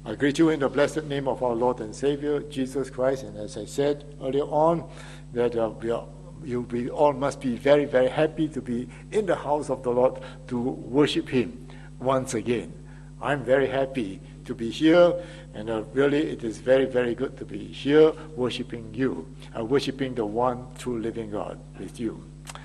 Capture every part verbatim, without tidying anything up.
I greet you in the blessed name of our Lord and Savior, Jesus Christ. And as I said earlier on, that uh, we, are, you, we all must be very, very happy to be in the house of the Lord to worship Him once again. I'm very happy to be here, and uh, really it is very, very good to be here worshiping you, uh, worshiping the one true living God with you.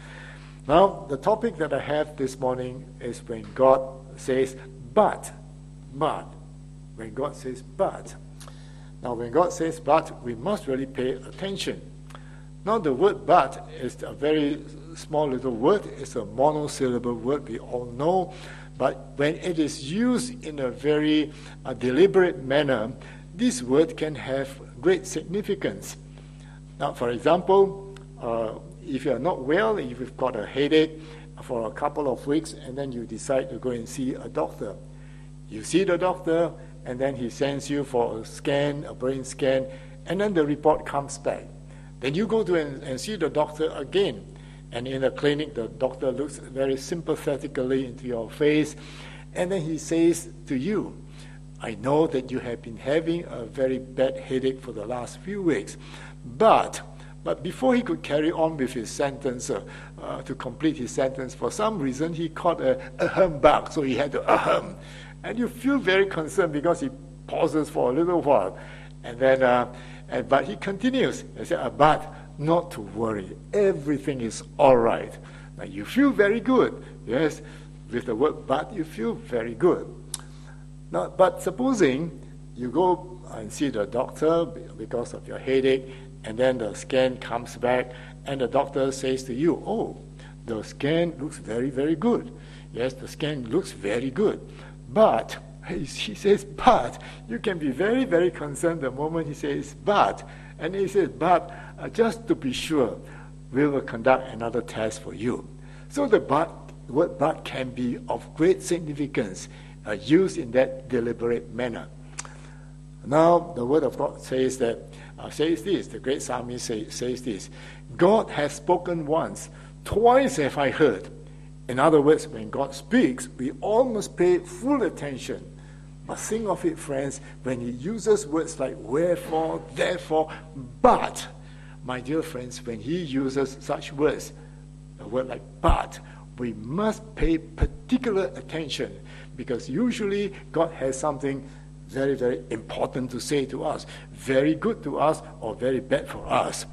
Now, the topic that I have this morning is when God says, but, but, when God says, but. Now, when God says, but, we must really pay attention. Now, the word but is a very small little word. It's a monosyllable word, we all know. But when it is used in a very uh, deliberate manner, this word can have great significance. Now, for example, uh, if you are not well, if you've got a headache for a couple of weeks, and then you decide to go and see a doctor. You see the doctor, and then he sends you for a scan, a brain scan, and then the report comes back. Then you go to and, and see the doctor again. And in the clinic, the doctor looks very sympathetically into your face, and then he says to you, I know that you have been having a very bad headache for the last few weeks, but but before he could carry on with his sentence, uh, uh, to complete his sentence, for some reason he caught a ahem bug, so he had to ahem. And you feel very concerned because he pauses for a little while. And then, uh, and, but he continues. He said, uh, but not to worry. Everything is all right. Now you feel very good. Yes, with the word but, you feel very good. Now, but supposing you go and see the doctor because of your headache, and then the scan comes back, and the doctor says to you, oh, the scan looks very, very good. Yes, the scan looks very good. But, he says, but, you can be very, very concerned the moment he says, but. And he says, but, uh, just to be sure, we will conduct another test for you. So the but, word but can be of great significance, uh, used in that deliberate manner. Now, the word of God says that, uh, says this, the great psalmist say, says this, God has spoken once, twice have I heard. In other words, when God speaks, we all must pay full attention. But think of it, friends, when he uses words like wherefore, therefore, but, my dear friends, when he uses such words, a word like but, we must pay particular attention, because usually God has something very, very important to say to us, very good to us, or very bad for us.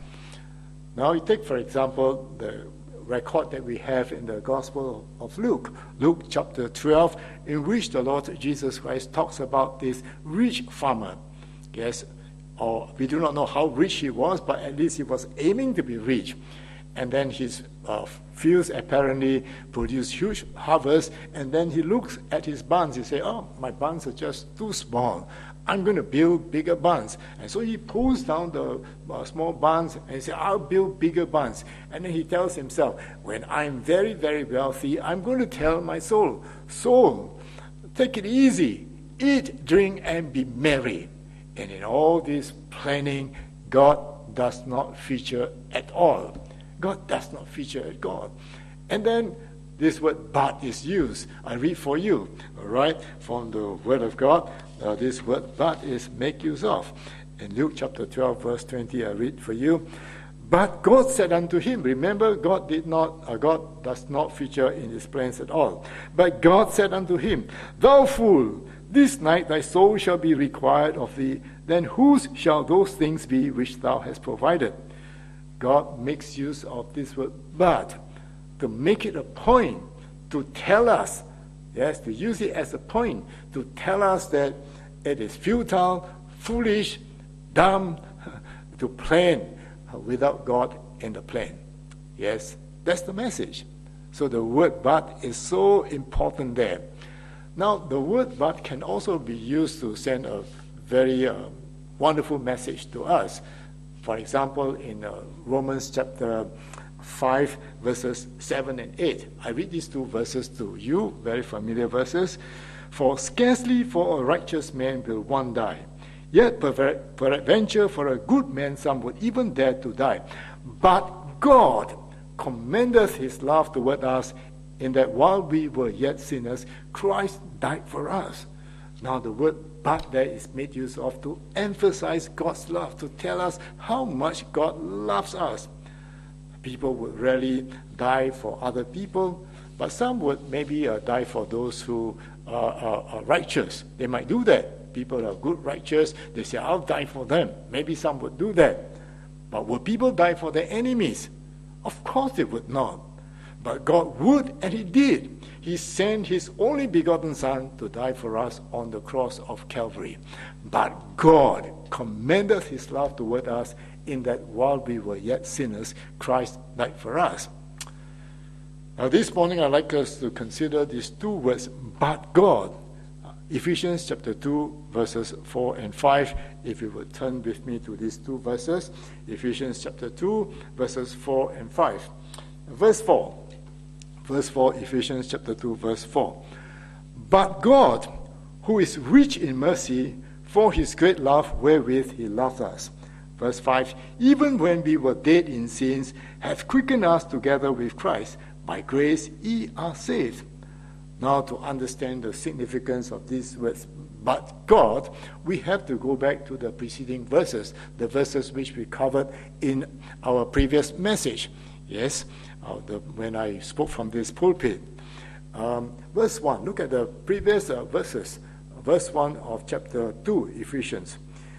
Now, you take, for example, the record that we have in the Gospel of Luke, Luke chapter twelve, in which the Lord Jesus Christ talks about this rich farmer. Yes, or we do not know how rich he was, but at least he was aiming to be rich. And then his uh, fields apparently produce huge harvests, and then he looks at his barns. He says, oh, my barns are just too small. I'm going to build bigger barns. And so he pulls down the uh, small barns and he says, I'll build bigger barns. And then he tells himself, when I'm very, very wealthy, I'm going to tell my soul, soul, take it easy, eat, drink, and be merry. And in all this planning, God does not feature at all. God does not feature at all. And then this word but is used. I read for you, all right, from the word of God. Uh, this word but is make use of. In Luke chapter twelve, verse twenty, I read for you. But God said unto him, remember, God did not, uh, God does not feature in his plans at all. But God said unto him, thou fool, this night thy soul shall be required of thee. Then whose shall those things be which thou hast provided? God makes use of this word but to make it a point, to tell us, yes, to use it as a point, to tell us that it is futile, foolish, dumb to plan without God in the plan. Yes, that's the message. So the word but is so important there. Now, the word but can also be used to send a very uh, wonderful message to us. For example, in uh, Romans chapter five, verses seven and eight. I read these two verses to you, very familiar verses. For scarcely for a righteous man will one die, yet peradventure for a good man some would even dare to die. But God commendeth his love toward us, in that while we were yet sinners, Christ died for us. Now the word but there is made use of to emphasize God's love, to tell us how much God loves us. People would rarely die for other people, but some would maybe uh, die for those who are, are, are righteous. They might do that. People are good, righteous. They say, I'll die for them. Maybe some would do that. But would people die for their enemies? Of course they would not. But God would, and He did. He sent His only begotten Son to die for us on the cross of Calvary. But God commended His love toward us in that while we were yet sinners, Christ died for us. Now this morning I'd like us to consider these two words, but God. Ephesians chapter two, verses four and five. If you would turn with me to these two verses. Ephesians chapter two, verses four and five. Verse four. Verse four, Ephesians chapter two, verse four. But God, who is rich in mercy, for His great love wherewith He loved us. Verse five, even when we were dead in sins, hath quickened us together with Christ. By grace ye are saved. Now to understand the significance of these words, but God, we have to go back to the preceding verses, the verses which we covered in our previous message. Yes, uh, the, when I spoke from this pulpit. Um, verse one, look at the previous uh, verses. Verse one of chapter two, Ephesians.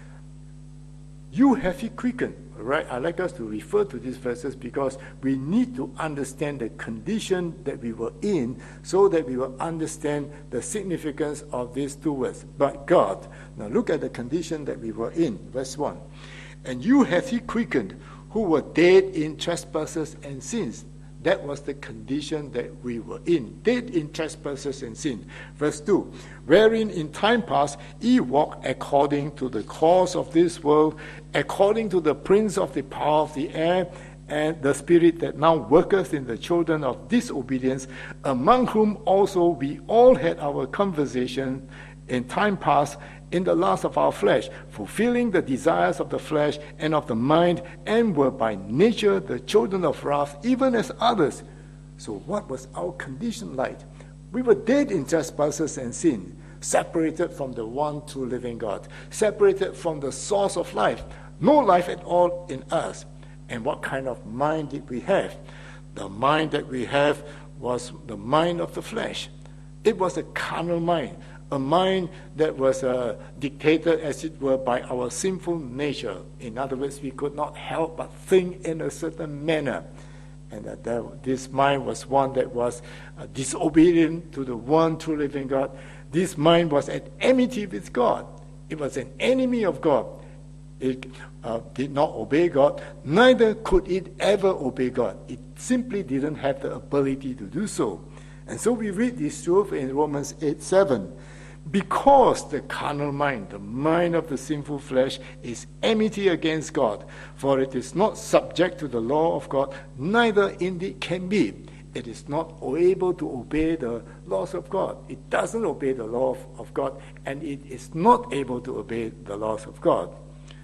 You have He quickened. Right? I like us to refer to these verses because we need to understand the condition that we were in so that we will understand the significance of these two words. But God. Now look at the condition that we were in. Verse one. And you hath He quickened, who were dead in trespasses and sins. That was the condition that we were in, dead in trespasses and sin. Verse two, wherein in time past ye walked according to the course of this world, according to the prince of the power of the air, and the spirit that now worketh in the children of disobedience, among whom also we all had our conversation in time past, in the lust of our flesh, fulfilling the desires of the flesh and of the mind, and were by nature the children of wrath, even as others. So what was our condition like? We were dead in trespasses and sin, separated from the one true living God, separated from the source of life, no life at all in us. And what kind of mind did we have? The mind that we have was the mind of the flesh. It was a carnal mind, a mind that was uh, dictated, as it were, by our sinful nature. In other words, we could not help but think in a certain manner. And uh, that, this mind was one that was uh, disobedient to the one true living God. This mind was at enmity with God. It was an enemy of God. It uh, did not obey God, neither could it ever obey God. It simply didn't have the ability to do so. And so we read this truth in Romans eight seven. Because the carnal mind, the mind of the sinful flesh, is enmity against God, for it is not subject to the law of God, neither indeed can be. It is not able to obey the laws of God. It doesn't obey the law of, of God, and it is not able to obey the laws of God.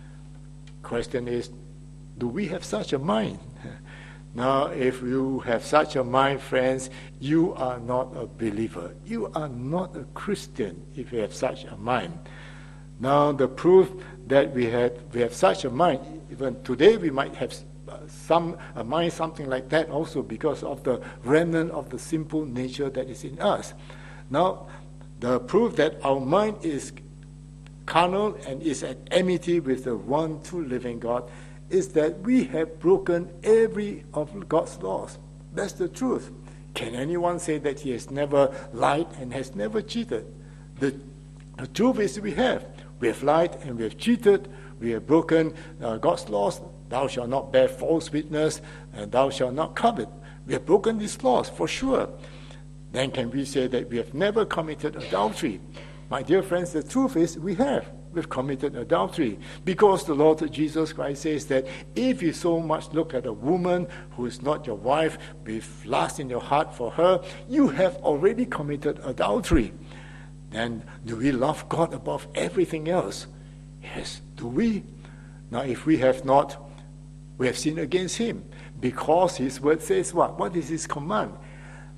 Question is, do we have such a mind? Now, if you have such a mind, friends, you are not a believer. You are not a Christian if you have such a mind. Now, the proof that we had we have such a mind, even today we might have some a mind something like that also because of the remnant of the simple nature that is in us. Now, the proof that our mind is carnal and is at enmity with the one true living God is that we have broken every of God's laws. That's the truth. Can anyone say that he has never lied and has never cheated? The, the truth is we have. We have lied and we have cheated. We have broken uh, God's laws. Thou shalt not bear false witness, and thou shalt not covet. We have broken these laws for sure. Then can we say that we have never committed adultery? My dear friends, the truth is we have. We've committed adultery because the Lord Jesus Christ says that if you so much look at a woman who is not your wife with lust in your heart for her, you have already committed adultery. Then do we love God above everything else? Yes. Do we? Now if we have not, we have sinned against him because his word says what? What is his command?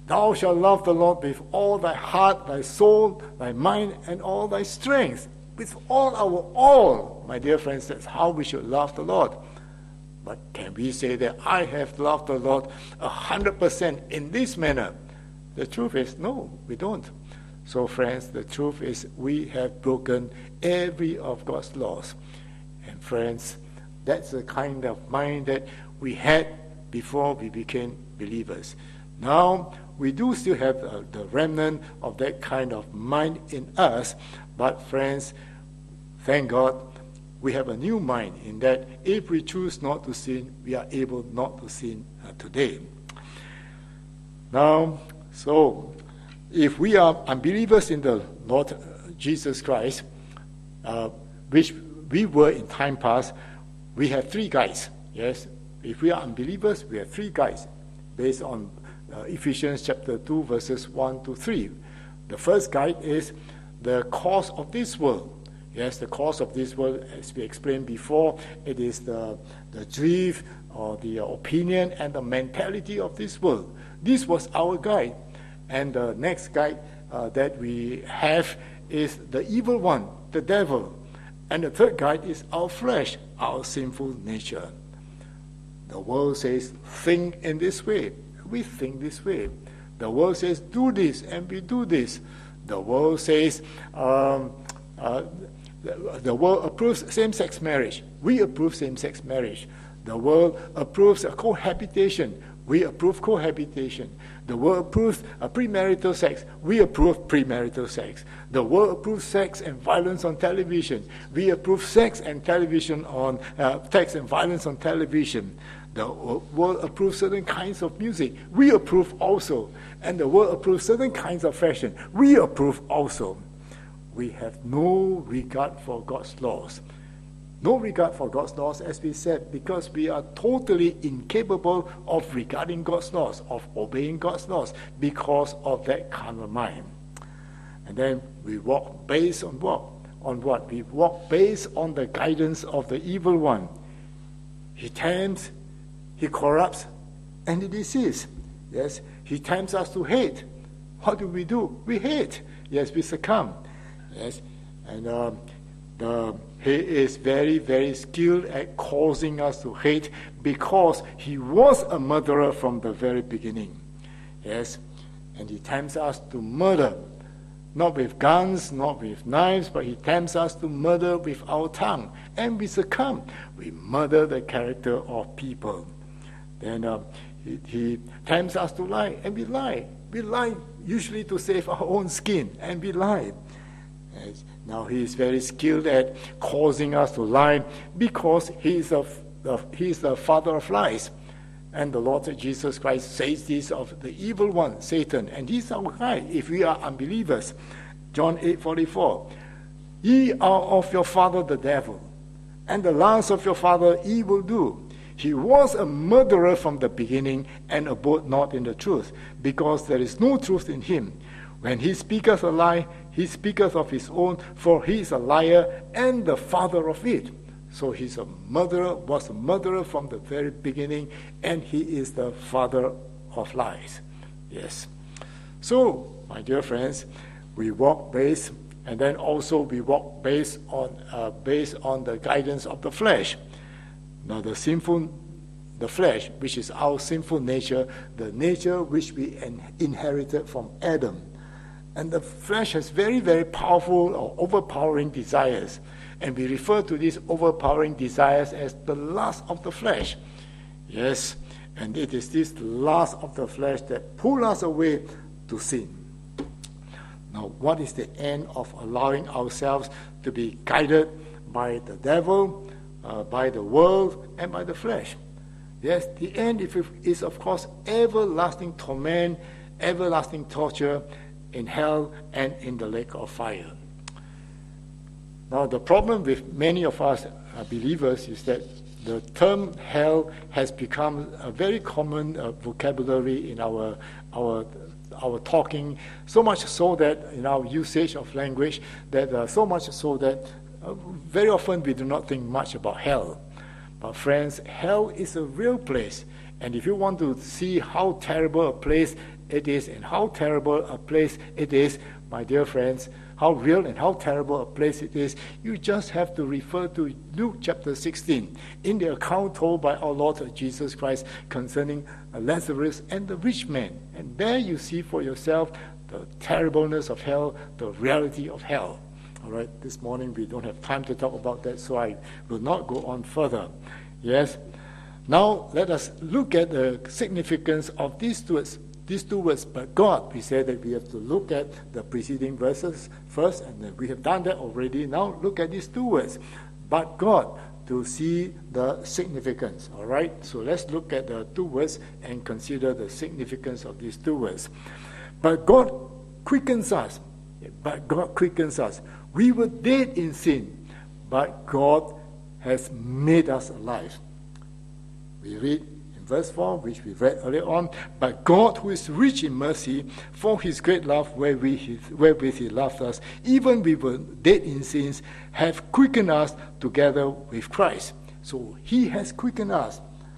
Thou shalt love the Lord with all thy heart, thy soul, thy mind, and all thy strength. With all our all, my dear friends, that's how we should love the Lord. But can we say that I have loved the Lord a hundred percent in this manner? The truth is, no, we don't. So friends, the truth is we have broken every of God's laws. And friends, that's the kind of mind that we had before we became believers. Now, we do still have uh, the remnant of that kind of mind in us, but friends, thank God, we have a new mind in that if we choose not to sin, we are able not to sin uh, today. Now, so if we are unbelievers in the Lord Jesus Christ, uh, which we were in time past, we have three guides. Yes, if we are unbelievers, we have three guides based on uh, Ephesians chapter two, verses one to three. The first guide is the cause of this world. Yes, the cause of this world, as we explained before, it is the, the drift or the opinion and the mentality of this world. This was our guide. And the next guide uh, that we have is the evil one, the devil. And the third guide is our flesh, our sinful nature. The world says, think in this way. We think this way. The world says, do this, and we do this. The world says, um, uh, the, the world approves same-sex marriage. We approve same-sex marriage. The world approves a cohabitation. We approve cohabitation. The world approves a premarital sex. We approve premarital sex. The world approves sex and violence on television. We approve sex and television on uh, sex and violence on television. The world approves certain kinds of music. We approve also. And the world approves certain kinds of fashion. We approve also. We have no regard for God's laws. No regard for God's laws, as we said, because we are totally incapable of regarding God's laws, of obeying God's laws, because of that carnal mind. And then we walk based on what? On what? We walk based on the guidance of the evil one. He tempts, he corrupts, and he deceives. Yes, he tempts us to hate. What do we do? We hate. Yes, we succumb. Yes, and um, the He is very, very skilled at causing us to hate because he was a murderer from the very beginning. Yes, and he tempts us to murder, not with guns, not with knives, but he tempts us to murder with our tongue. And we succumb. We murder the character of people. Then uh, he, he tempts us to lie, and we lie. We lie usually to save our own skin, and we lie. Yes. Now he is very skilled at causing us to lie because he is, a, the, he is the father of lies. And the Lord Jesus Christ says this of the evil one, Satan. And he's our guide if we are unbelievers. John eight forty-four. Ye are of your father the devil, and the lust of your father ye will do. He was a murderer from the beginning and abode not in the truth, because there is no truth in him. When he speaketh a lie, he speaketh of his own, for he is a liar and the father of it. So he's a murderer, was a murderer from the very beginning, and he is the father of lies. Yes. So, my dear friends, we walk based, and then also we walk based on uh, based on the guidance of the flesh. Now, the sinful, the flesh, which is our sinful nature, the nature which we in- inherited from Adam. And the flesh has very, very powerful or overpowering desires. And we refer to these overpowering desires as the lust of the flesh. Yes, and it is this lust of the flesh that pulls us away to sin. Now, what is the end of allowing ourselves to be guided by the devil, uh, by the world, and by the flesh? Yes, the end is, of course, everlasting torment, everlasting torture, in hell and in the lake of fire. Now, the problem with many of us uh, believers is that the term hell has become a very common uh, vocabulary in our our our talking, so much so that in our usage of language, that uh, so much so that uh, very often we do not think much about hell. But friends, hell is a real place. And if you want to see how terrible a place it is and how terrible a place it is, my dear friends, how real and how terrible a place it is, you just have to refer to Luke chapter sixteen, in the account told by our Lord Jesus Christ concerning Lazarus and the rich man. And there you see for yourself the terribleness of hell, the reality of hell. All right, this morning we don't have time to talk about that, so I will not go on further. Yes? Now let us look at the significance of these two words. These two words, but God. We said that we have to look at the preceding verses first, and we have done that already. Now look at these two words, but God, to see the significance. All right, so let's look at the two words and consider the significance of these two words. But God quickens us. But God quickens us. We were dead in sin, but God has made us alive. We read in verse four, which we read earlier on, but God, who is rich in mercy, for his great love wherewith he, wherewith he loved us, even we were dead in sins, have quickened us together with Christ. So he has quickened us.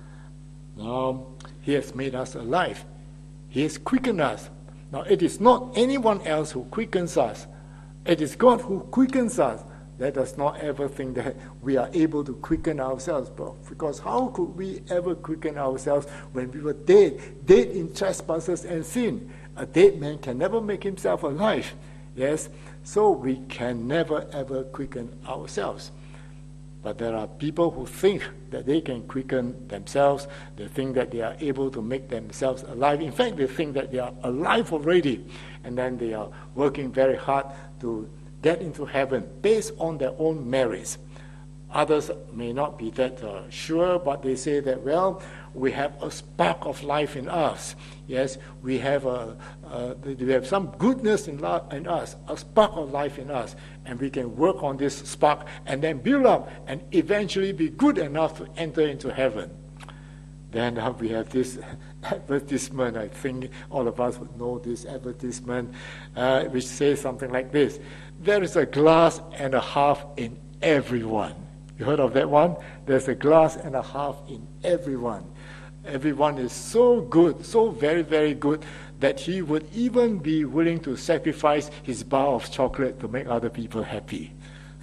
Now, he has made us alive. He has quickened us. Now, it is not anyone else who quickens us. It is God who quickens us. Let us not ever think that we are able to quicken ourselves, because how could we ever quicken ourselves when we were dead, dead in trespasses and sin? A dead man can never make himself alive. Yes, so we can never ever quicken ourselves. But there are people who think that they can quicken themselves. They think that they are able to make themselves alive. In fact, they think that they are alive already, and then they are working very hard to get into heaven based on their own merits. Others may not be that uh, sure, but they say that, well, we have a spark of life in us. Yes, we have a, uh, we have some goodness in, lo- in us, a spark of life in us, and we can work on this spark and then build up and eventually be good enough to enter into heaven. Then uh, we have this advertisement. I think all of us would know this advertisement, uh, which says something like this: there is a glass and a half in everyone. You heard of that one? There's a glass and a half in everyone. Everyone is so good, so very, very good, that he would even be willing to sacrifice his bar of chocolate to make other people happy.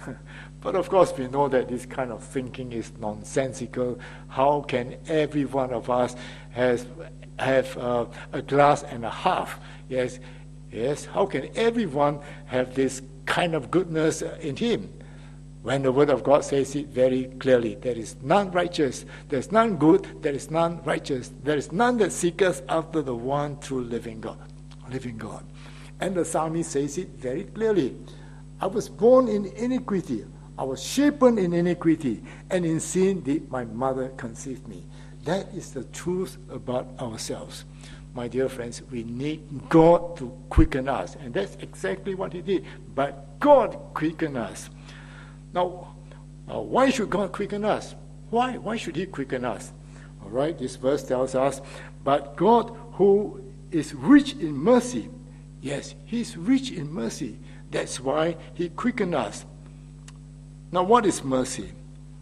But of course, we know that this kind of thinking is nonsensical. How can every one of us has, have uh, a glass and a half? Yes, yes. How can everyone have this kind of goodness in him? When the Word of God says it very clearly, there is none righteous, there is none good, there is none righteous, there is none that seeketh after the one true living God. Living God. And the psalmist says it very clearly. I was born in iniquity, I was shapen in iniquity, and in sin did my mother conceive me. That is the truth about ourselves. My dear friends, we need God to quicken us, and that's exactly what he did. But God quickened us. Now, uh, why should God quicken us? Why? Why should he quicken us? All right, this verse tells us, but God, who is rich in mercy, yes, he's rich in mercy. That's why he quickened us. Now, what is mercy?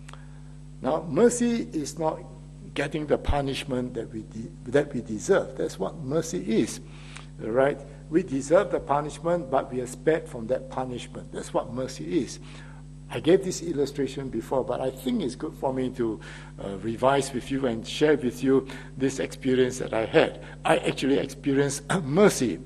Now, mercy is not getting the punishment that we de- that we deserve. That's what mercy is. All right? We deserve the punishment, but we are spared from that punishment. That's what mercy is. I gave this illustration before, but I think it's good for me to uh, revise with you and share with you this experience that I had. I actually experienced mercy.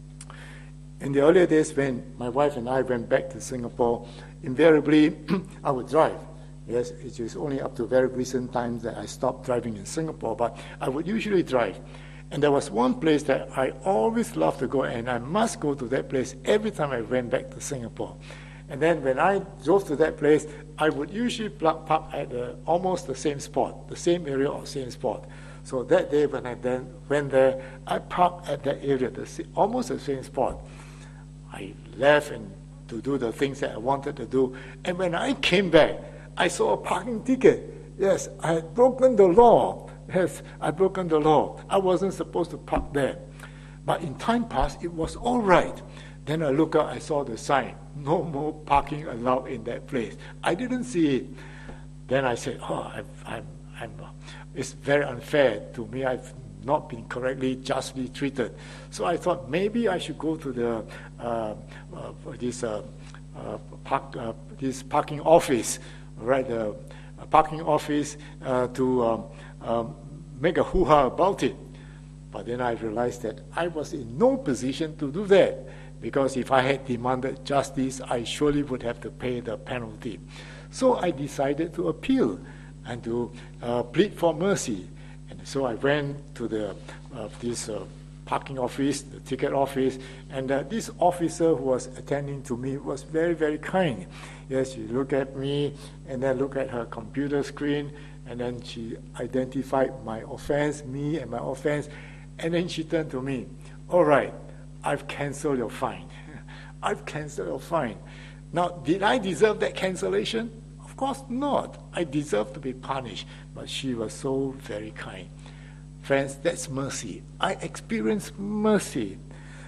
In the earlier days when my wife and I went back to Singapore, invariably I would drive. Yes, it is only up to very recent times that I stopped driving in Singapore, but I would usually drive. And there was one place that I always loved to go, and I must go to that place every time I went back to Singapore. And then when I drove to that place, I would usually park at the, almost the same spot, the same area or same spot. So that day when I then went there, I parked at that area, the, almost the same spot. I left and to do the things that I wanted to do. And when I came back, I saw a parking ticket. Yes, I had broken the law. Yes, I had broken the law. I wasn't supposed to park there. But in time past, it was all right. Then I look up, I saw the sign, no more parking allowed in that place. I didn't see it. Then I said, oh, I've, I'm, I'm, it's very unfair to me. I've not been correctly, justly treated. So I thought maybe I should go to the uh, uh, this uh, uh, park, uh, this parking office, right? The uh, parking office uh, to um, um, make a hoo-ha about it. But then I realized that I was in no position to do that, because if I had demanded justice, I surely would have to pay the penalty. So I decided to appeal and to uh, plead for mercy. And so I went to the uh, this uh, parking office, the ticket office, and uh, this officer who was attending to me was very, very kind. Yes, she looked at me and then looked at her computer screen, and then she identified my offense, me and my offense, and then she turned to me, all right, I've canceled your fine. I've canceled your fine. Now, did I deserve that cancellation? Of course not. I deserve to be punished, but she was so very kind. Friends, that's mercy. I experienced mercy.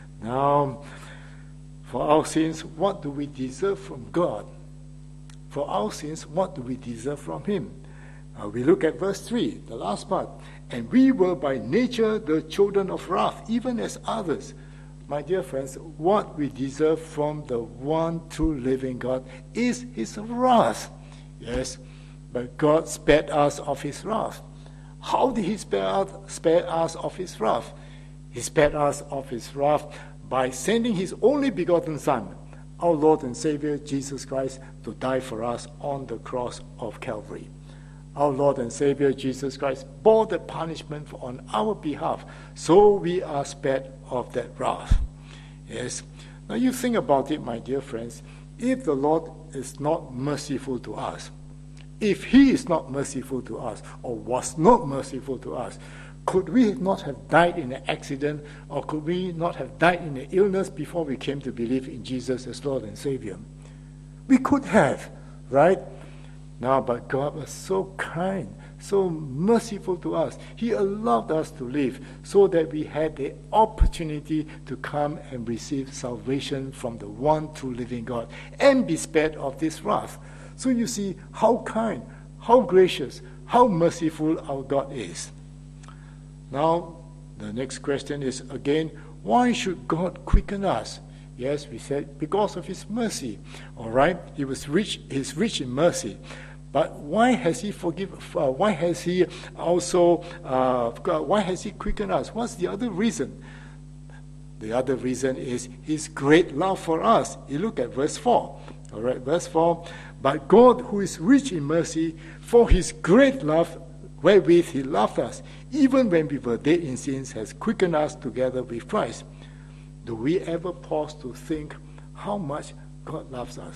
Now, for our sins, what do we deserve from God? For our sins, what do we deserve from Him? Uh, we look at verse three, the last part. And we were by nature the children of wrath, even as others. My dear friends, what we deserve from the one true living God is His wrath. Yes, but God spared us of His wrath. How did He spare us, spare us of His wrath? He spared us of His wrath by sending His only begotten Son, our Lord and Savior, Jesus Christ, to die for us on the cross of Calvary. Our Lord and Savior, Jesus Christ, bore the punishment on our behalf, so we are spared of that wrath. Yes. Now you think about it, my dear friends. If the Lord is not merciful to us, if He is not merciful to us, or was not merciful to us, could we not have died in an accident, or could we not have died in an illness before we came to believe in Jesus as Lord and Savior? We could have, right? Now, but God was so kind, so merciful to us. He allowed us to live so that we had the opportunity to come and receive salvation from the one true living God and be spared of this wrath. So you see how kind, how gracious, how merciful our God is. Now, the next question is again, why should God quicken us? Yes, we said because of His mercy. All right, He was rich. He's rich in mercy. But why has He forgiven? Uh, why has He also? Uh, why has He quickened us? What's the other reason? The other reason is His great love for us. You look at verse four. All right, verse four. But God, who is rich in mercy, for His great love, wherewith He loved us, even when we were dead in sins, has quickened us together with Christ. Do we ever pause to think how much God loves us?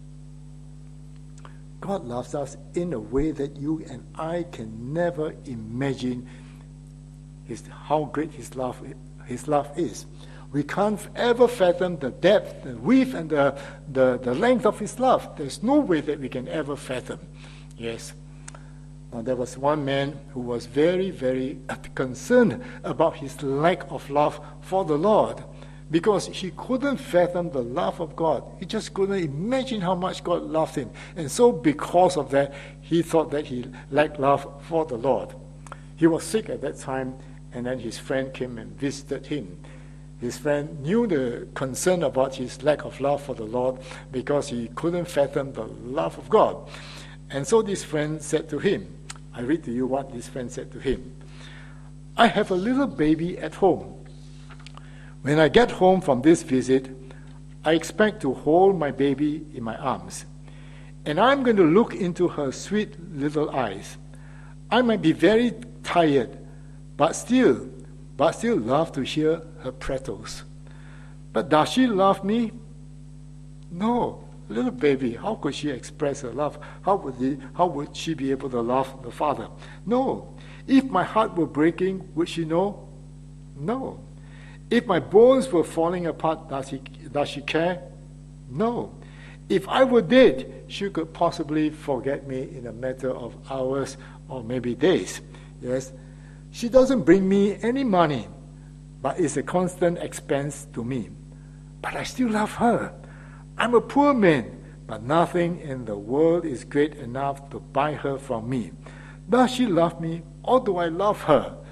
God loves us in a way that you and I can never imagine his, how great His love, his love is. We can't ever fathom the depth, the width, and the, the, the length of His love. There's no way that we can ever fathom. Yes. Now, there was one man who was very, very concerned about his lack of love for the Lord, because he couldn't fathom the love of God. He just couldn't imagine how much God loved him. And so because of that, he thought that he lacked love for the Lord. He was sick at that time, and then his friend came and visited him. His friend knew the concern about his lack of love for the Lord because he couldn't fathom the love of God. And so this friend said to him, I read to you what this friend said to him. I have a little baby at home. When I get home from this visit, I expect to hold my baby in my arms, and I'm going to look into her sweet little eyes. I might be very tired, but still, but still love to hear her prattles. But does she love me? No. Little baby, how could she express her love? How would, he, how would she be able to love the Father? No. If my heart were breaking, would she know? No. If my bones were falling apart, does, he, does she care? No. If I were dead, she could possibly forget me in a matter of hours or maybe days. Yes. She doesn't bring me any money, but it's a constant expense to me. But I still love her. I'm a poor man, but nothing in the world is great enough to buy her from me. Does she love me, or do I love her?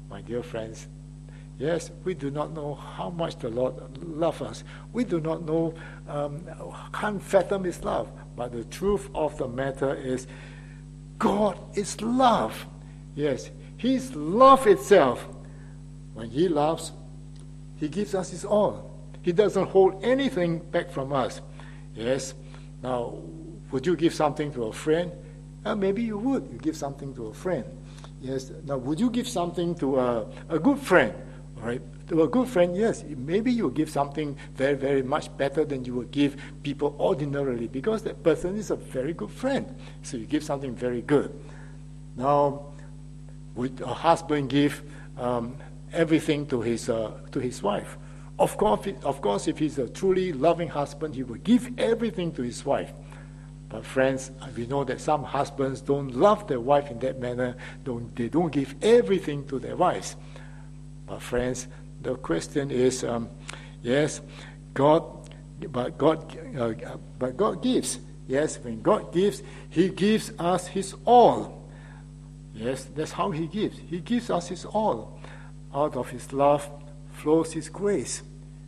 My dear friends, yes, we do not know how much the Lord loves us. We do not know, um, can't fathom His love. But the truth of the matter is, God is love. Yes, He's love itself. When He loves, He gives us His all. He doesn't hold anything back from us. Yes, now, would you give something to a friend? Uh, maybe you would. You give something to a friend. Yes, now would you give something to a, a good friend? All right, to a good friend, yes, maybe you give something very, very much better than you would give people ordinarily, because that person is a very good friend. So you give something very good. Now, would a husband give um, everything to his uh, to his wife? Of course, of course, if he's a truly loving husband, he will give everything to his wife. But friends, we know that some husbands don't love their wife in that manner. Don't, they don't give everything to their wives. But friends, the question is, um, yes, God, but God, uh, but God gives. Yes, when God gives, He gives us His all. Yes, that's how He gives. He gives us His all. Out of His love flows His grace.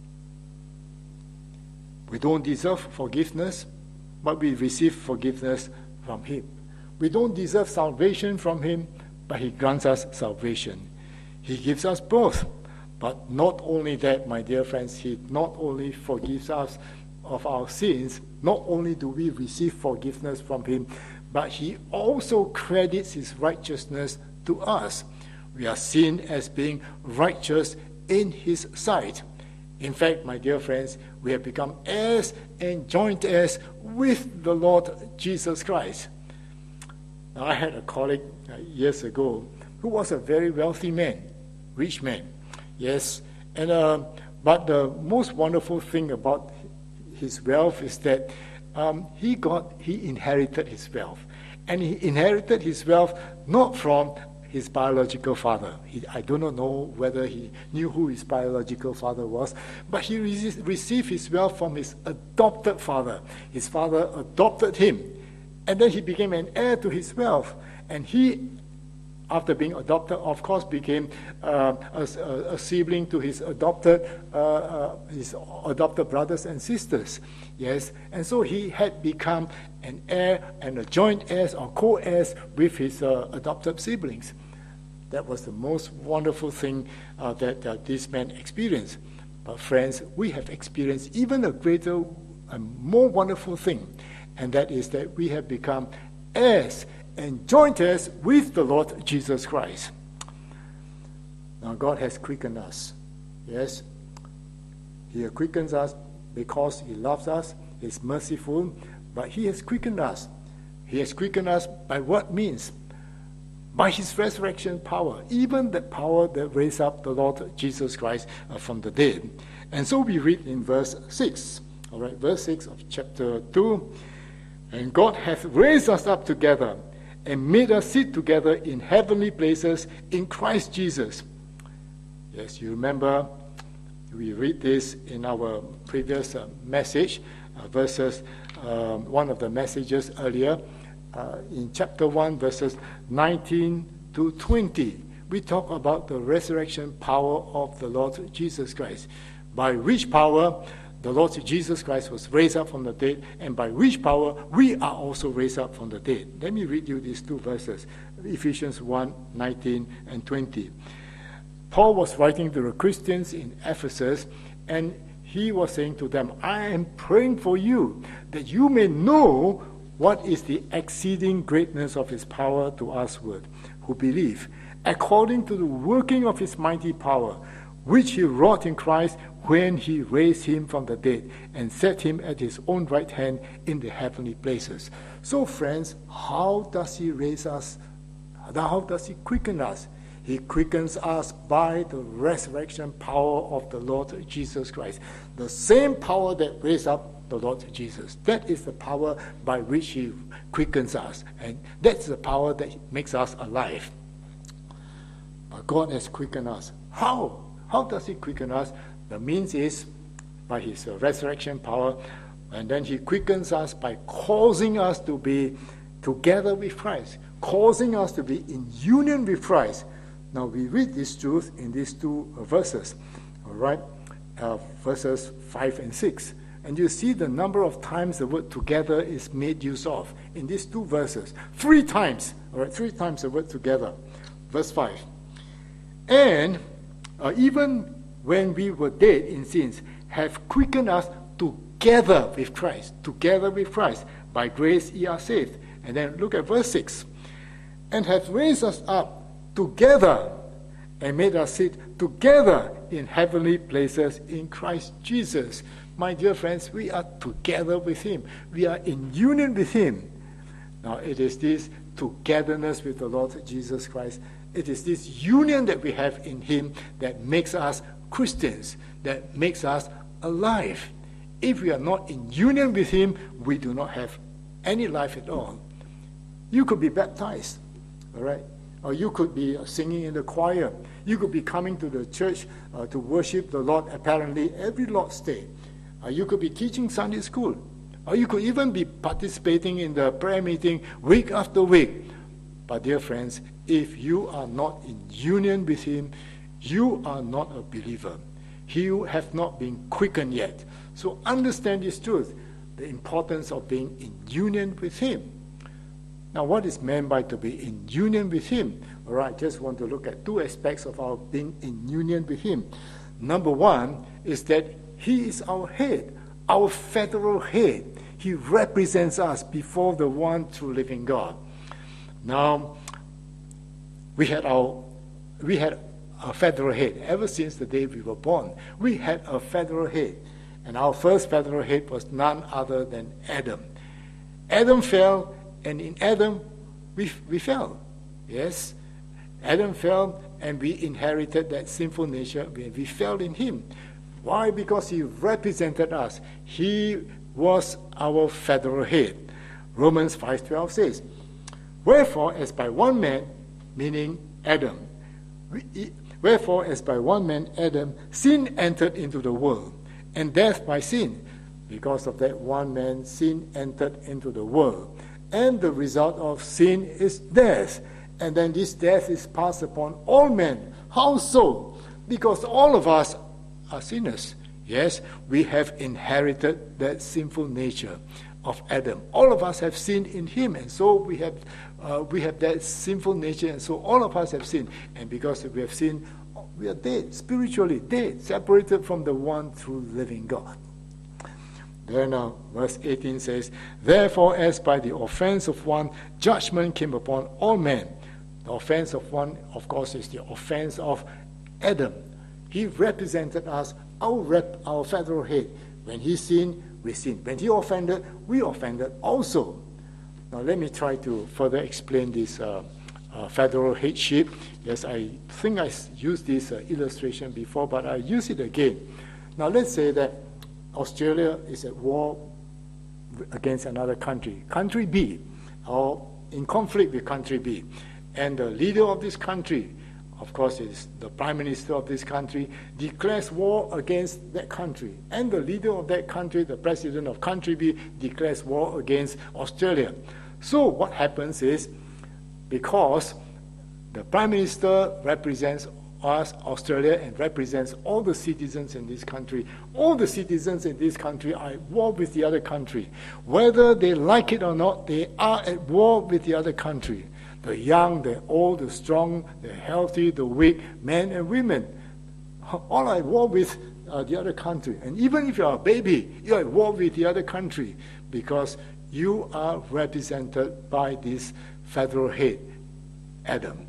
We don't deserve forgiveness, but we receive forgiveness from Him. We don't deserve salvation from Him, but He grants us salvation. He gives us both. But not only that, my dear friends, He not only forgives us of our sins, not only do we receive forgiveness from Him, but He also credits His righteousness to us. We are seen as being righteous in His sight. In fact, my dear friends, we have become heirs and joint heirs with the Lord Jesus Christ. Now, I had a colleague uh, years ago who was a very wealthy man, rich man. Yes, and uh, but the most wonderful thing about his wealth is that um, he got he inherited his wealth, and he inherited his wealth not from his biological father. He, I do not know whether he knew who his biological father was, but he re- received his wealth from his adopted father. His father adopted him, and then he became an heir to his wealth. And he, after being adopted, of course, became uh, a, a sibling to his adopted uh, uh, his adopted brothers and sisters. Yes, and so he had become an heir and a joint heirs or co-heirs with his uh, adopted siblings. That was the most wonderful thing uh, that uh, this man experienced. But friends, we have experienced even a greater and more wonderful thing, and that is that we have become heirs and joint heirs with the Lord Jesus Christ. Now God has quickened us. Yes, He quickens us because He loves us, He's merciful, but He has quickened us. He has quickened us by what means? By His resurrection power, even the power that raised up the Lord Jesus Christ uh, from the dead. And so we read in verse six, all right, verse six of chapter two, and God hath raised us up together and made us sit together in heavenly places in Christ Jesus. Yes, you remember we read this in our previous uh, message, uh, verses, um, one of the messages earlier, uh, in chapter one, verses nineteen to twenty. We talk about the resurrection power of the Lord Jesus Christ, by which power the Lord Jesus Christ was raised up from the dead, and by which power we are also raised up from the dead. Let me read you these two verses, Ephesians one, nineteen and twenty. Paul was writing to the Christians in Ephesus, and he was saying to them, I am praying for you, that you may know what is the exceeding greatness of His power to usward, who believe, according to the working of His mighty power, which He wrought in Christ when He raised Him from the dead and set Him at His own right hand in the heavenly places. So friends, how does He raise us? How does He quicken us? He quickens us by the resurrection power of the Lord Jesus Christ. The same power that raised up the Lord Jesus. That is the power by which He quickens us. And that's the power that makes us alive. But God has quickened us. How? How does He quicken us? The means is by His uh, resurrection power, and then He quickens us by causing us to be together with Christ, causing us to be in union with Christ. Now we read this truth in these two uh, verses, all right, uh, verses five and six. And you see the number of times the word together is made use of in these two verses. Three times, all right, three times the word together. Verse five. And uh, even when we were dead in sins, have quickened us together with Christ. Together with Christ. By grace ye are saved. And then look at verse six. And have raised us up together and made us sit together in heavenly places in Christ Jesus. My dear friends, we are together with him. We are in union with him. Now it is this togetherness with the Lord Jesus Christ. It is this union that we have in him that makes us Christians, that makes us alive. If we are not in union with him, we do not have any life at all. You could be baptized, all right? Or you could be singing in the choir. You could be coming to the church uh, to worship the Lord apparently every Lord's Day. Uh, you could be teaching Sunday school. Or you could even be participating in the prayer meeting week after week. But dear friends, if you are not in union with him, you are not a believer. You have not been quickened yet. So understand this truth, the importance of being in union with him. Now, what is meant by to be in union with him? All right, just want to look at two aspects of our being in union with him. Number one is that he is our head, our federal head. He represents us before the one true living God. Now, we had our we had a federal head ever since the day we were born. We had a federal head, and our first federal head was none other than Adam. Adam fell. And in Adam, we, we fell. Yes, Adam fell, and we inherited that sinful nature. We, we fell in him. Why? Because he represented us. He was our federal head. Romans five twelve says, Wherefore, as by one man, meaning Adam, we, wherefore, as by one man, Adam, sin entered into the world, and death by sin. Because of that one man, sin entered into the world. And the result of sin is death. And then this death is passed upon all men. How so? Because all of us are sinners. Yes, we have inherited that sinful nature of Adam. All of us have sinned in him, and so we have uh, we have that sinful nature, and so all of us have sinned. And because we have sinned, we are dead, spiritually dead, separated from the one true living God. There now, verse eighteen says, Therefore, as by the offense of one, judgment came upon all men. The offense of one, of course, is the offense of Adam. He represented us, our, rep, our federal head. When he sinned, we sinned. When he offended, we offended also. Now, let me try to further explain this uh, uh, federal headship. Yes, I think I used this uh, illustration before, but I use it again. Now, let's say that Australia is at war against another country, country B, or in conflict with country B. And the leader of this country, of course, is the prime minister of this country, declares war against that country. And the leader of that country, the president of country B, declares war against Australia. So what happens is, because the prime minister represents us, Australia, and represents all the citizens in this country. All the citizens in this country are at war with the other country. Whether they like it or not, they are at war with the other country. The young, the old, the strong, the healthy, the weak, men and women, all are at war with uh, the other country. And even if you're a baby, you're at war with the other country because you are represented by this federal head, Adam.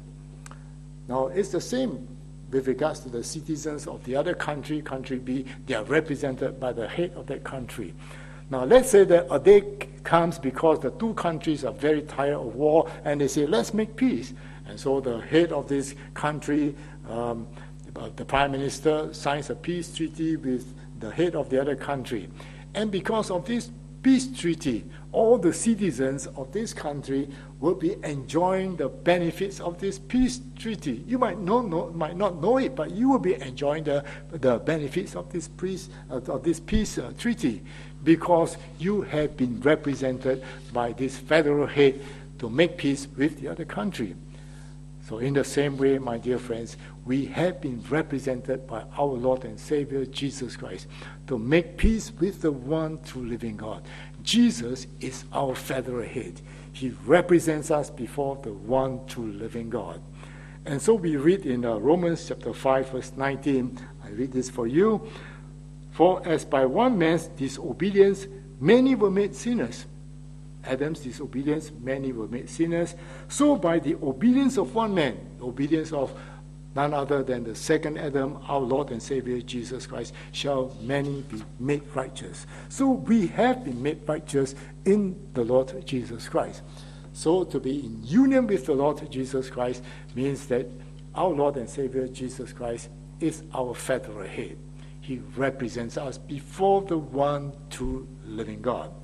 Now, it's the same with regards to the citizens of the other country, country B. They are represented by the head of that country. Now, let's say that a day comes because the two countries are very tired of war, and they say, let's make peace. And so the head of this country, um, the prime minister, signs a peace treaty with the head of the other country. And because of this peace treaty, all the citizens of this country will be enjoying the benefits of this peace treaty. You might not know, might not know it, but you will be enjoying the, the benefits of this peace, uh, of this peace uh, treaty, because you have been represented by this federal head to make peace with the other country. So in the same way, my dear friends, we have been represented by our Lord and Savior, Jesus Christ, to make peace with the one true living God. Jesus is our federal head. He represents us before the one true living God. And so we read in uh, Romans chapter five, verse nineteen, I read this for you. For as by one man's disobedience, many were made sinners. Adam's disobedience, many were made sinners. So by the obedience of one man, the obedience of none other than the second Adam, our Lord and Savior Jesus Christ, shall many be made righteous. So we have been made righteous in the Lord Jesus Christ. So to be in union with the Lord Jesus Christ means that our Lord and Savior Jesus Christ is our federal head. He represents us before the one true living God.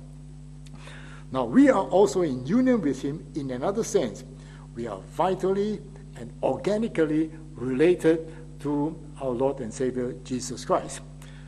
Now, we are also in union with him in another sense. We are vitally and organically related to our Lord and Savior Jesus Christ.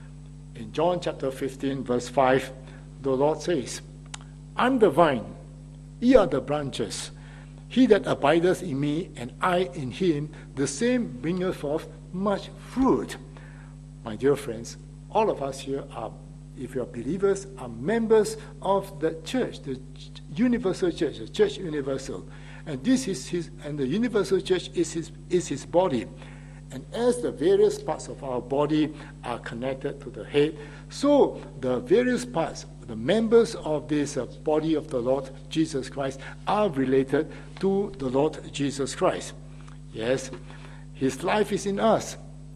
In John chapter fifteen, verse five, the Lord says, I'm the vine, ye are the branches. He that abideth in me, and I in him, the same bringeth forth much fruit. My dear friends, all of us here are, if you are believers, are members of the church, the universal church, the church universal. And this is his, and the universal church is his, is his body. And as the various parts of our body are connected to the head, so the various parts, the members of this uh, body of the Lord Jesus Christ are related to the Lord Jesus Christ. Yes, his life is in us.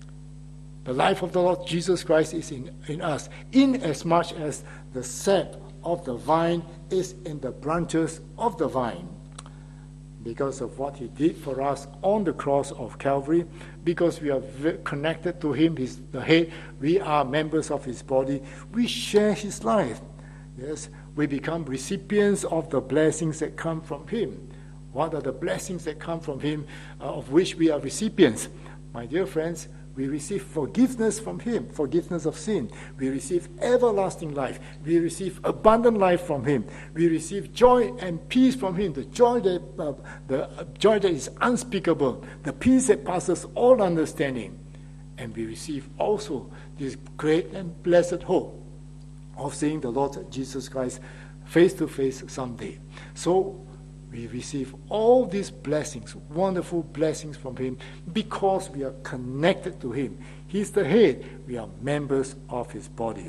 The life of the Lord Jesus Christ is in, in us, in as much as the sap of the vine is in the branches of the vine. Because of what he did for us on the cross of Calvary, because we are connected to him, he's the head, we are members of his body, we share his life. Yes, we become recipients of the blessings that come from him. What are the blessings that come from him, uh, of which we are recipients? My dear friends, we receive forgiveness from him, forgiveness of sin. We receive everlasting life. We receive abundant life from him. We receive joy and peace from him, the joy that, uh, the uh, joy that is unspeakable, the peace that passes all understanding. And we receive also this great and blessed hope of seeing the Lord Jesus Christ face to face someday. So we receive all these blessings, wonderful blessings from him, because we are connected to him. He's the head. We are members of his body.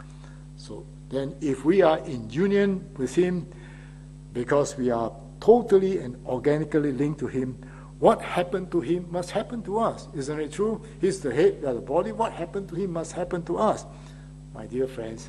So then if we are in union with him, because we are totally and organically linked to him, what happened to him must happen to us. Isn't it true? He's the head, we are the body. What happened to him must happen to us. My dear friends,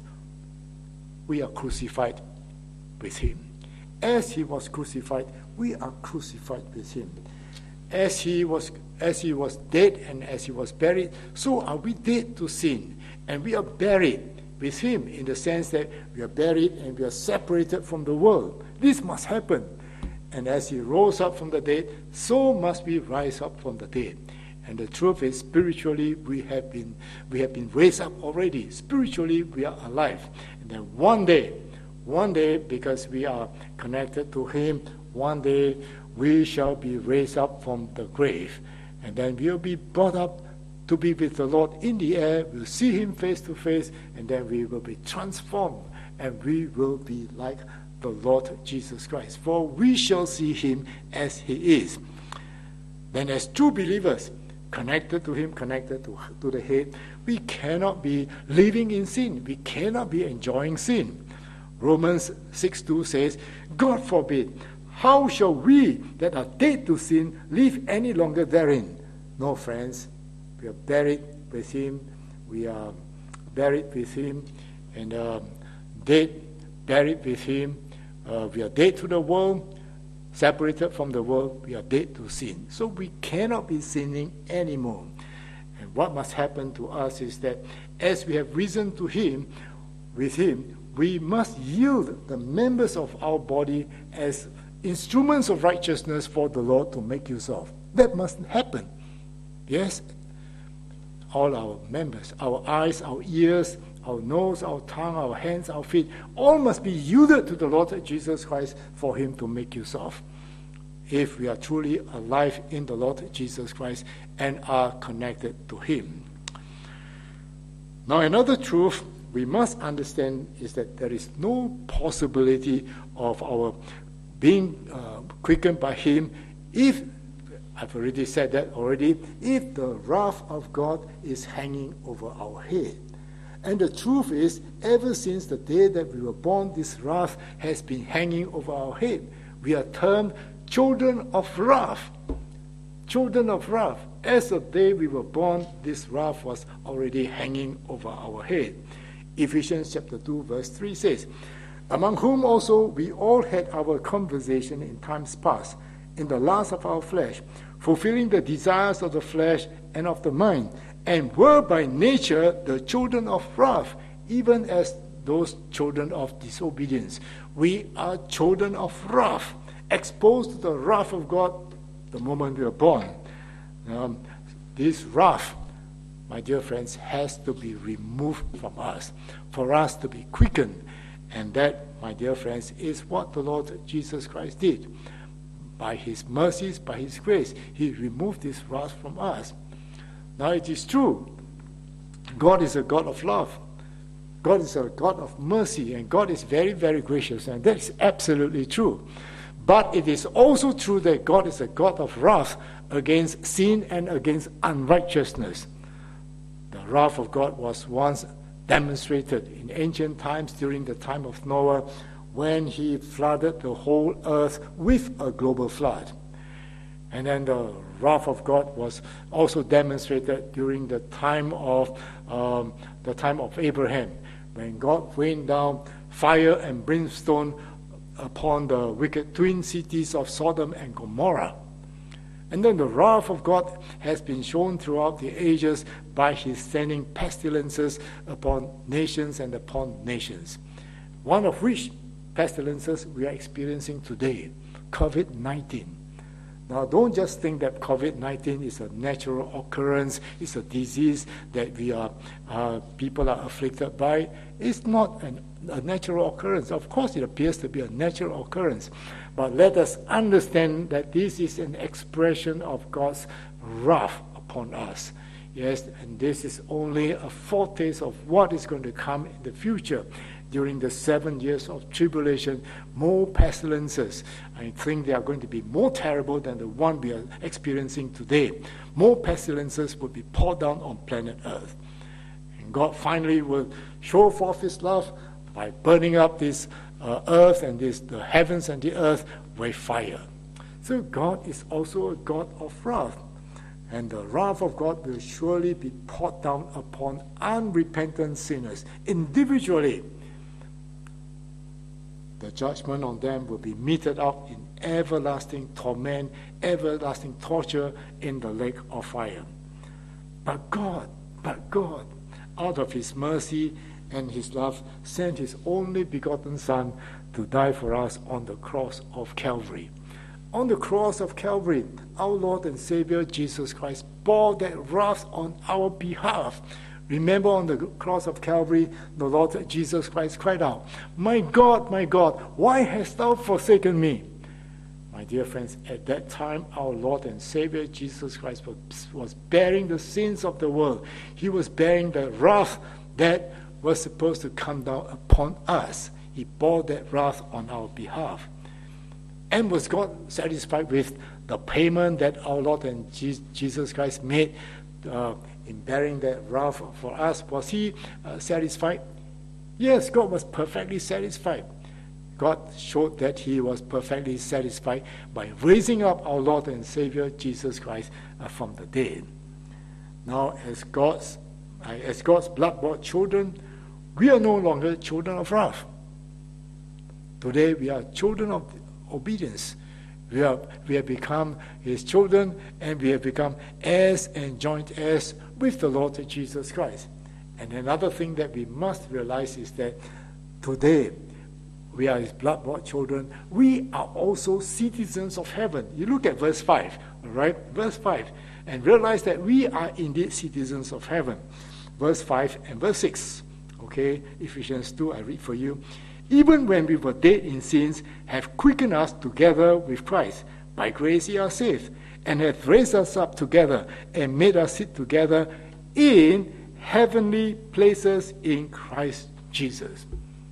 we are crucified with him. As he was crucified, we are crucified with him. As he was, as he was dead and as he was buried, so are we dead to sin. And we are buried with him in the sense that we are buried and we are separated from the world. This must happen. And as he rose up from the dead, so must we rise up from the dead. And the truth is, spiritually, we have been we have been raised up already. Spiritually, we are alive. And then one day, One day, because we are connected to him, one day we shall be raised up from the grave. And then we'll be brought up to be with the Lord in the air. We'll see him face to face, and then we will be transformed. And we will be like the Lord Jesus Christ. For we shall see him as he is. Then as true believers, connected to him, connected to, to the head, we cannot be living in sin. We cannot be enjoying sin. Romans six two says, God forbid, how shall we that are dead to sin live any longer therein? No, friends, we are buried with him, we are buried with him, and uh, dead, buried with him. Uh, we are dead to the world, separated from the world, we are dead to sin. So we cannot be sinning anymore. And what must happen to us is that as we have risen to him, with him, we must yield the members of our body as instruments of righteousness for the Lord to make use of. That must happen. Yes? All our members, our eyes, our ears, our nose, our tongue, our hands, our feet, all must be yielded to the Lord Jesus Christ for him to make use of. if we are truly alive in the Lord Jesus Christ and are connected to him. Now, another truth we must understand is that there is no possibility of our being uh, quickened by him if, I've already said that already, if the wrath of God is hanging over our head. And the truth is, ever since the day that we were born, this wrath has been hanging over our head. We are termed children of wrath. Children of wrath. As the day we were born, this wrath was already hanging over our head. Ephesians chapter two, verse three says, among whom also we all had our conversation in times past, in the lust of our flesh, fulfilling the desires of the flesh and of the mind, and were by nature the children of wrath, even as those children of disobedience. We are children of wrath, exposed to the wrath of God the moment we are born. Um, this wrath, my dear friends, has to be removed from us, for us to be quickened. And that, my dear friends, is what the Lord Jesus Christ did. By his mercies, by his grace, he removed this wrath from us. Now it is true, God is a God of love. God is a God of mercy, and God is very, very gracious, and that is absolutely true. But it is also true that God is a God of wrath against sin and against unrighteousness. The wrath of God was once demonstrated in ancient times during the time of Noah, when he flooded the whole earth with a global flood. And then the wrath of God was also demonstrated during the time of um, the time of Abraham, when God rained down fire and brimstone upon the wicked twin cities of Sodom and Gomorrah. And then the wrath of God has been shown throughout the ages by his sending pestilences upon nations and upon nations. One of which pestilences we are experiencing today, COVID nineteen. Now, don't just think that COVID nineteen is a natural occurrence, it's a disease that we are, uh, people are afflicted by. It's not an, a natural occurrence. Of course, it appears to be a natural occurrence, but let us understand that this is an expression of God's wrath upon us. Yes, and this is only a foretaste of what is going to come in the future. During the seven years of tribulation, more pestilences. I think they are going to be more terrible than the one we are experiencing today. More pestilences will be poured down on planet Earth. And God finally will show forth his love by burning up this uh, earth and this, the heavens and the earth with fire. So God is also a God of wrath. And the wrath of God will surely be poured down upon unrepentant sinners individually. The judgment on them will be meted out in everlasting torment, everlasting torture in the lake of fire. But God, but God, out of his mercy and his love, sent his only begotten Son to die for us on the cross of Calvary. On the cross of Calvary, our Lord and Savior Jesus Christ bore that wrath on our behalf. Remember, on the cross of Calvary, the Lord Jesus Christ cried out, "My God, my God, why hast thou forsaken me?" My dear friends, at that time, our Lord and Savior Jesus Christ was, was bearing the sins of the world. He was bearing the wrath that was supposed to come down upon us. He bore that wrath on our behalf. And was God satisfied with the payment that our Lord and Jesus Christ made uh, in bearing that wrath for us? Was he uh, satisfied? Yes, God was perfectly satisfied. God showed that he was perfectly satisfied by raising up our Lord and Savior Jesus Christ uh, from the dead. Now, as God's, uh, as God's blood-bought children, we are no longer children of wrath. Today, we are children of obedience. We, are, we have become his children, and we have become heirs and joint heirs with the Lord Jesus Christ. And another thing that we must realize is that today we are his blood-bought children. We are also citizens of heaven. You look at verse five, all right? Verse five, and realize that we are indeed citizens of heaven. Verse five and verse six. Okay, Ephesians two, I read for you. Even when we were dead in sins, have quickened us together with Christ. By grace ye are saved, and hath raised us up together, and made us sit together in heavenly places in Christ Jesus.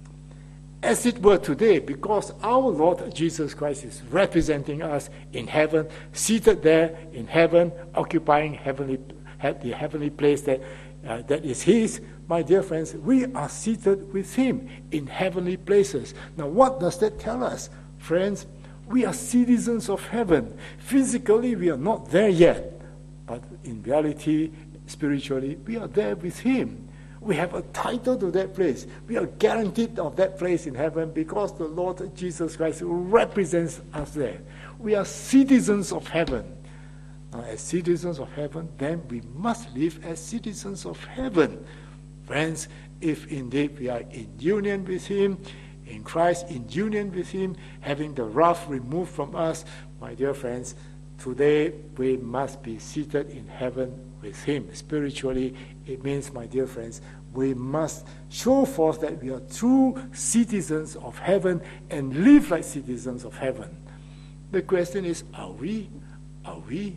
As it were today, because our Lord Jesus Christ is representing us in heaven, seated there in heaven, occupying heavenly, the heavenly place that, uh, that is His, my dear friends, we are seated with Him in heavenly places. Now, what does that tell us? Friends, we are citizens of heaven. Physically, we are not there yet, but in reality, spiritually, we are there with Him. We have a title to that place. We are guaranteed of that place in heaven because the Lord Jesus Christ represents us there. We are citizens of heaven. Now, as citizens of heaven, then we must live as citizens of heaven. Friends, if indeed we are in union with Him, in Christ, in union with Him, having the wrath removed from us, my dear friends, today we must be seated in heaven with Him. Spiritually, it means, my dear friends, we must show forth that we are true citizens of heaven and live like citizens of heaven. The question is, are we? Are we?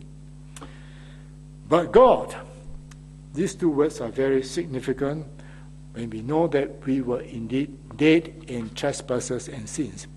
But God, these two words are very significant when we know that we were indeed dead in trespasses and sins.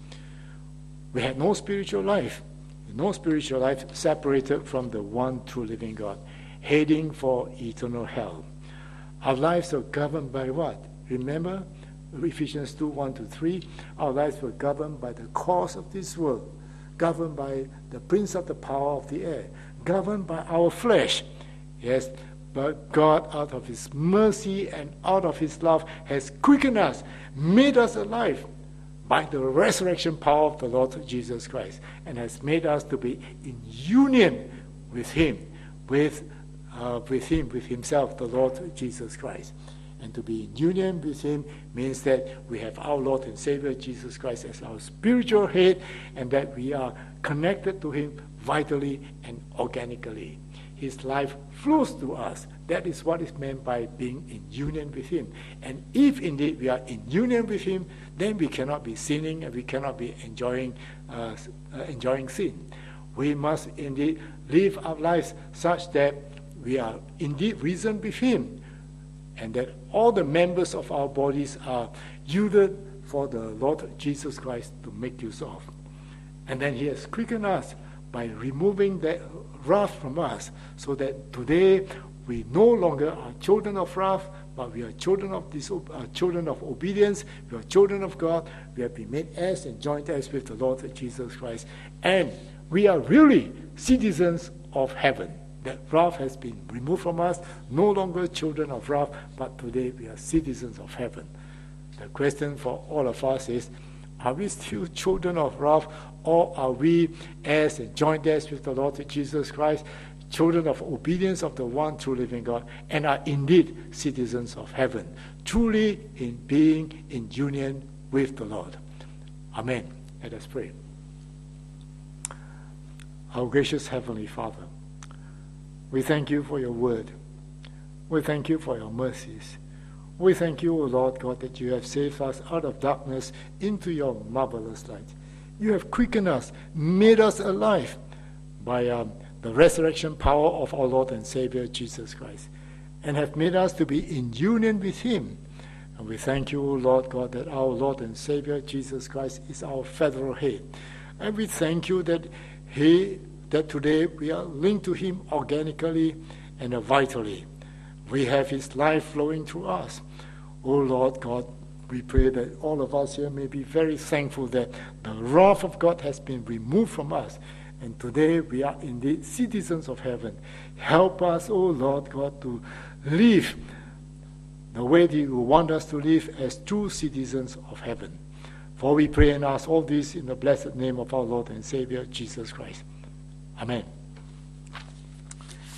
We had no spiritual life, no spiritual life separated from the one true living God, heading for eternal hell. Our lives are governed by what? Remember Ephesians two, one to three? Our lives were governed by the cause of this world, governed by the prince of the power of the air, governed by our flesh. Yes, but God, out of His mercy and out of His love, has quickened us, made us alive by the resurrection power of the Lord Jesus Christ, and has made us to be in union with Him, with Uh, with Him, with Himself, the Lord Jesus Christ. And to be in union with Him means that we have our Lord and Savior Jesus Christ as our spiritual head, and that we are connected to Him vitally and organically. His life flows to us. That is what is meant by being in union with Him. And if indeed we are in union with Him, then we cannot be sinning and we cannot be enjoying, uh, uh, enjoying sin. We must indeed live our lives such that we are indeed reasoned with Him, and that all the members of our bodies are yielded for the Lord Jesus Christ to make use of. And then He has quickened us by removing that wrath from us, so that today we no longer are children of wrath, but we are children of this, uh, children of obedience. We are children of God. We have been made heirs and joint heirs with the Lord Jesus Christ, and we are really citizens of heaven. That wrath has been removed from us, no longer children of wrath, but today we are citizens of heaven. The question for all of us is, are we still children of wrath, or are we heirs and joint heirs with the Lord Jesus Christ, children of obedience of the one true living God, and are indeed citizens of heaven, truly in being in union with the Lord? Amen. Let us pray. Our gracious Heavenly Father, we thank You for Your word. We thank You for Your mercies. We thank You, O Lord God, that You have saved us out of darkness into Your marvelous light. You have quickened us, made us alive by um, the resurrection power of our Lord and Savior Jesus Christ, and have made us to be in union with Him. And we thank You, O Lord God, that our Lord and Savior Jesus Christ is our federal head. And we thank You that He that today we are linked to Him organically and vitally. We have His life flowing through us. Oh Lord God, we pray that all of us here may be very thankful that the wrath of God has been removed from us, and today we are indeed citizens of heaven. Help us, oh Lord God, to live the way that You want us to live as true citizens of heaven. For we pray and ask all this in the blessed name of our Lord and Savior, Jesus Christ. Amen.